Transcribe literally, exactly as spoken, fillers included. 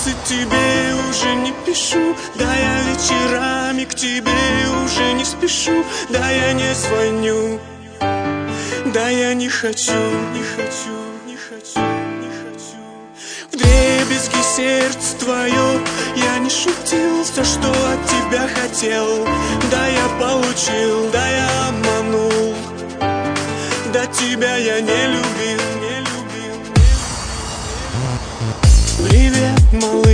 месяцы тебе уже не пишу, да я вечерами к тебе уже не спешу, да я не звоню, да я не хочу, не хочу, не хочу, не хочу. Вдребезги сердце твое, я не шутил, все, что от тебя хотел, да я получил, да я обманул, да тебя я не любил, не любил, не любил. Привет, малыш.